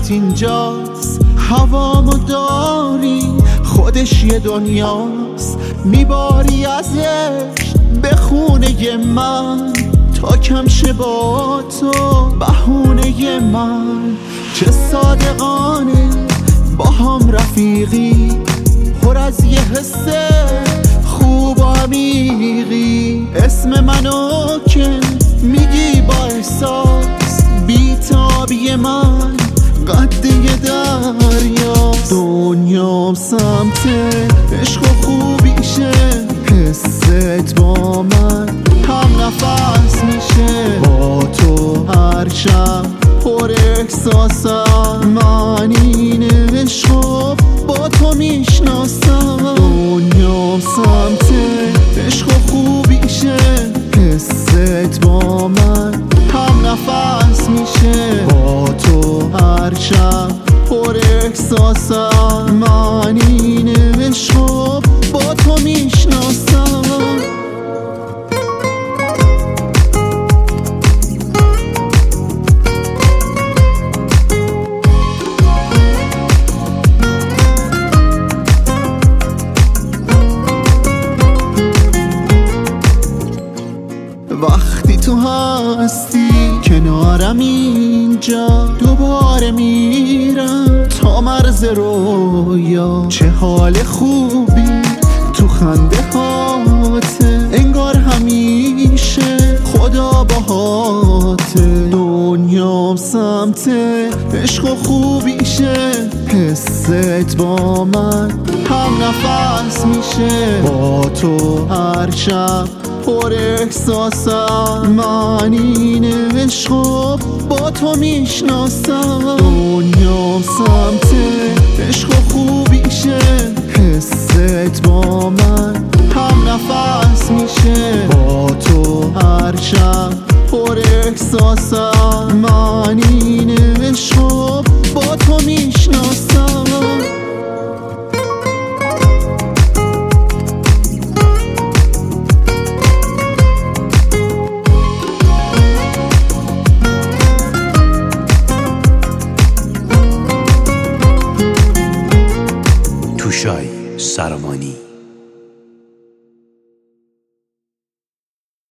فقط اینجاست، هوامو داری خودش یه دنیاست، میباری ازش به خونه من تا کم شه با تو بهونه من. چه صادقانه با هم رفیقی، پر از یه حس خوب و عمیقی، اسم منو که میگی با احساس، بیتابی من قد یه دریا، دنیام سمت عشق و خوبیشه، حست با من هم نفس میشه، با تو هر شب پر احساسم، من این عشق با تو میشناسم، دنیام سمت عشق و خوبیشه، حست با من هم نفس میشه، با تو هر شب پر احساسم، من این عشق با تو میشناسم. وقتی تو هستی کنارم اینجا، دوباره میرم تا مرز رویا، چه حال خوبی تو خنده هاته، انگار همیشه خدا باهاته، دنیام سمت عشق و خوبیشه، حست با من هم نفس میشه، با تو هر شب پر احساسم، من این عشق با تو میشناسم، دنیام سمت عشق و خوبیشه، حست با من هم نفس میشه، با تو هر شب پر احساسم.